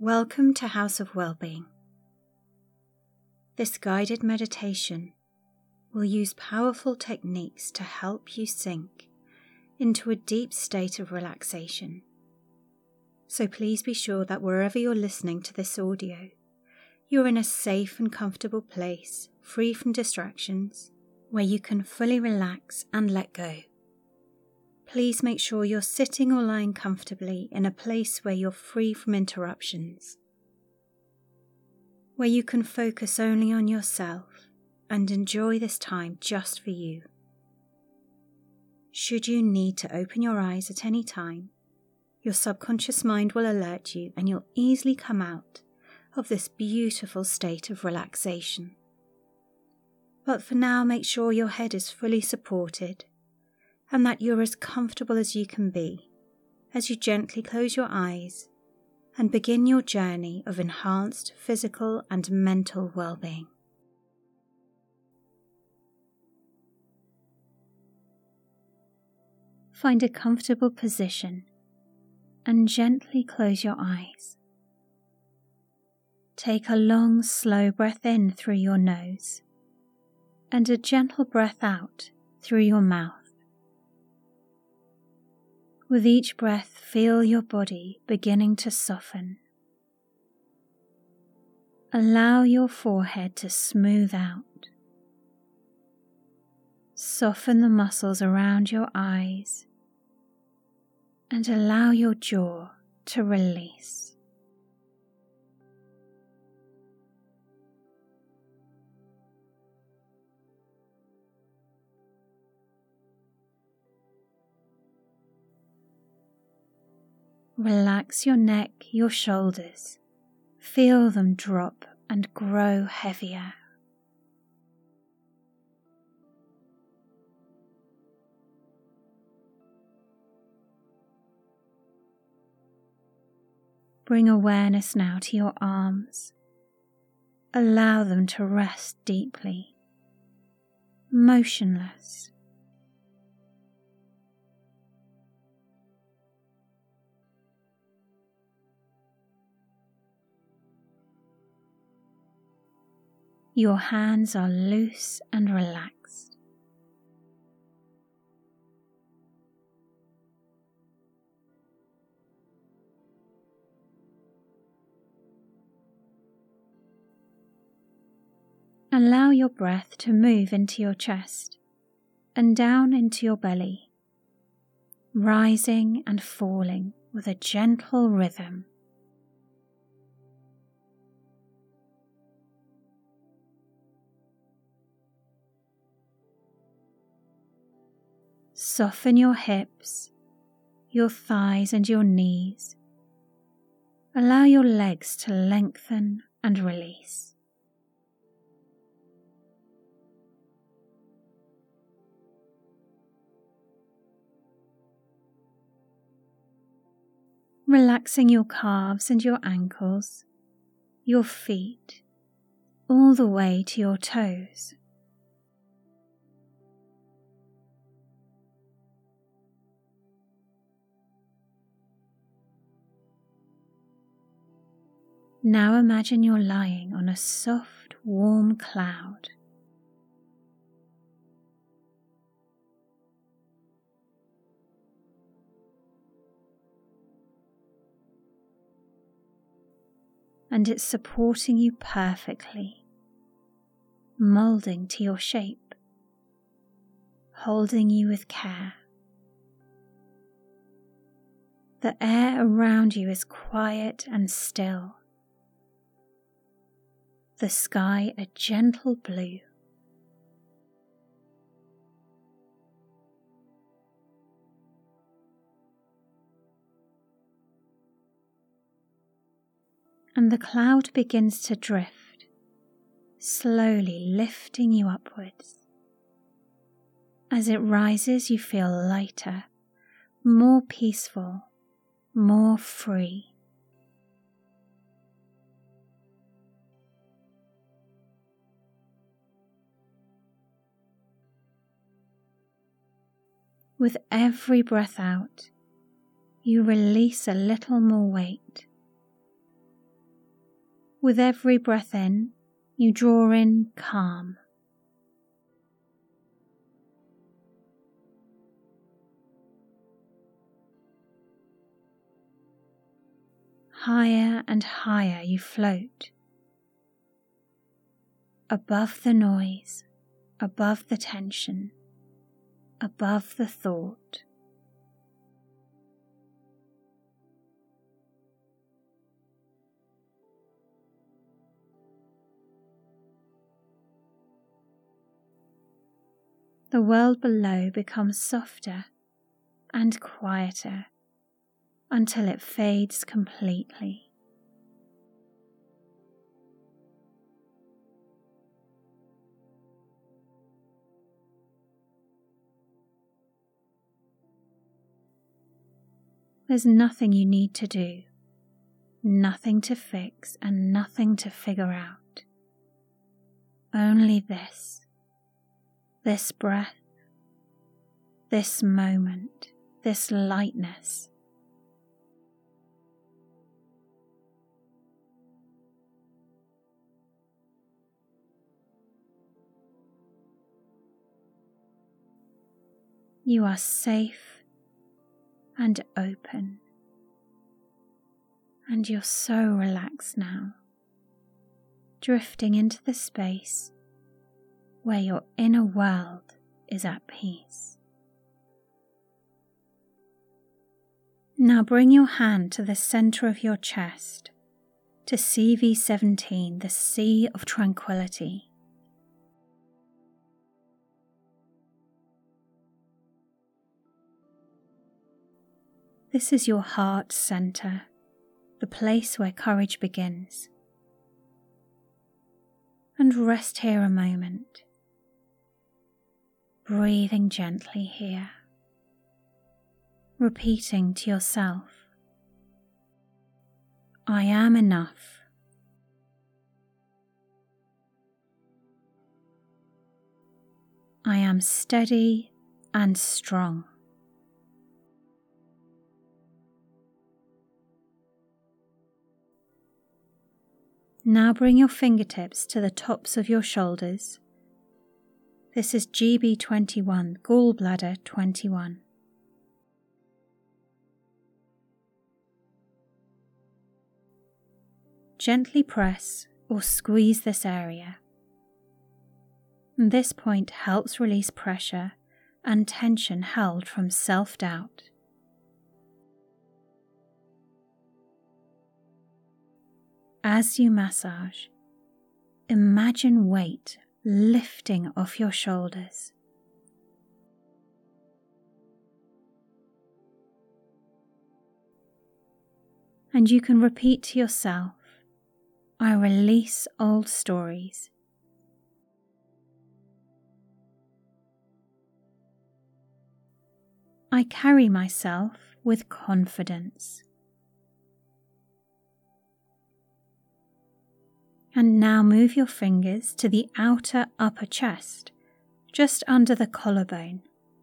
Welcome to House of Wellbeing. This guided meditation will use powerful techniques to help you sink into a deep state of relaxation. So please be sure that wherever you're listening to this audio, you're in a safe and comfortable place, free from distractions, where you can fully relax and let go. Please make sure you're sitting or lying comfortably in a place where you're free from interruptions, where you can focus only on yourself and enjoy this time just for you. Should you need to open your eyes at any time, your subconscious mind will alert you and you'll easily come out of this beautiful state of relaxation. But for now, make sure your head is fully supported and that you're as comfortable as you can be as you gently close your eyes and begin your journey of enhanced physical and mental well-being. Find a comfortable position and gently close your eyes. Take a long, slow breath in through your nose and a gentle breath out through your mouth. With each breath, feel your body beginning to soften. Allow your forehead to smooth out. Soften the muscles around your eyes and allow your jaw to release. Relax your neck, your shoulders. Feel them drop and grow heavier. Bring awareness now to your arms. Allow them to rest deeply, motionless. Your hands are loose and relaxed. Allow your breath to move into your chest and down into your belly, rising and falling with a gentle rhythm. Soften your hips, your thighs and your knees. Allow your legs to lengthen and release. Relaxing your calves and your ankles, your feet, all the way to your toes. Now imagine you're lying on a soft, warm cloud. And it's supporting you perfectly, molding to your shape, holding you with care. The air around you is quiet and still. The sky a gentle blue. And the cloud begins to drift, slowly lifting you upwards. As it rises, you feel lighter, more peaceful, more free. With every breath out, you release a little more weight. With every breath in, you draw in calm. Higher and higher you float, above the noise, above the tension, above the thought. The world below becomes softer and quieter until it fades completely. There's nothing you need to do, nothing to fix and nothing to figure out. Only this breath, this moment, this lightness. You are safe and open, and you're so relaxed now, drifting into the space where your inner world is at peace. Now bring your hand to the center of your chest, to CV17, the Sea of Tranquility. This is your heart center, the place where courage begins. And rest here a moment, breathing gently here, repeating to yourself, I am enough. I am steady and strong. Now bring your fingertips to the tops of your shoulders. This is GB21, Gallbladder 21. Gently press or squeeze this area. This point helps release pressure and tension held from self-doubt. As you massage, imagine weight lifting off your shoulders. And you can repeat to yourself, I release old stories. I carry myself with confidence. And now move your fingers to the outer upper chest, just under the collarbone.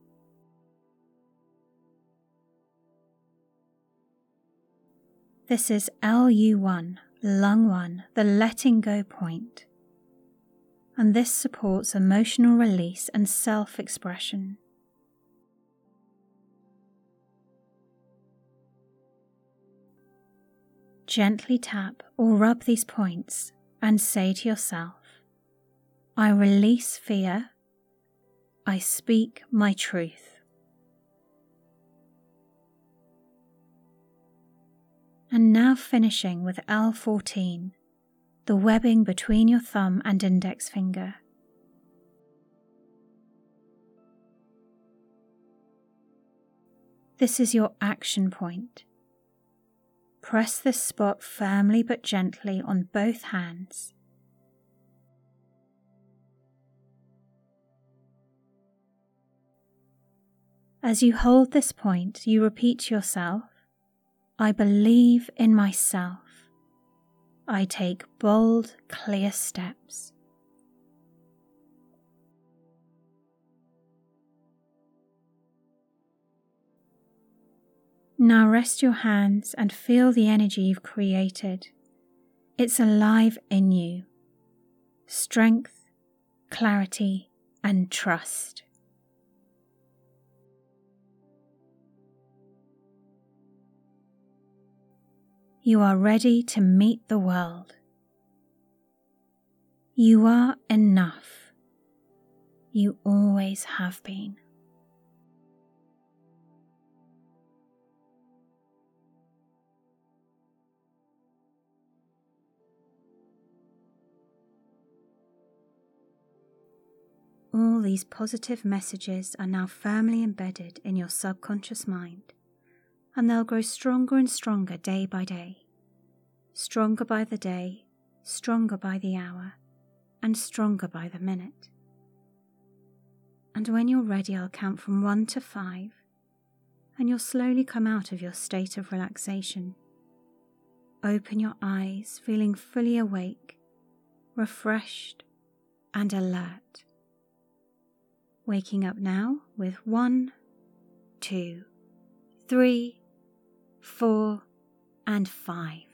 This is LU1, Lung 1, the letting go point. And this supports emotional release and self-expression. Gently tap or rub these points and say to yourself, I release fear, I speak my truth. And now finishing with L14, the webbing between your thumb and index finger. This is your action point. Press this spot firmly but gently on both hands. As you hold this point, you repeat to yourself, I believe in myself. I take bold, clear steps. Now rest your hands and feel the energy you've created. It's alive in you. Strength, clarity, and trust. You are ready to meet the world. You are enough. You always have been. All these positive messages are now firmly embedded in your subconscious mind, and they'll grow stronger and stronger day by day. Stronger by the day, stronger by the hour, and stronger by the minute. And when you're ready, I'll count from 1 to 5, and you'll slowly come out of your state of relaxation. Open your eyes, feeling fully awake, refreshed, and alert. Waking up now with 1, 2, 3, 4, and 5.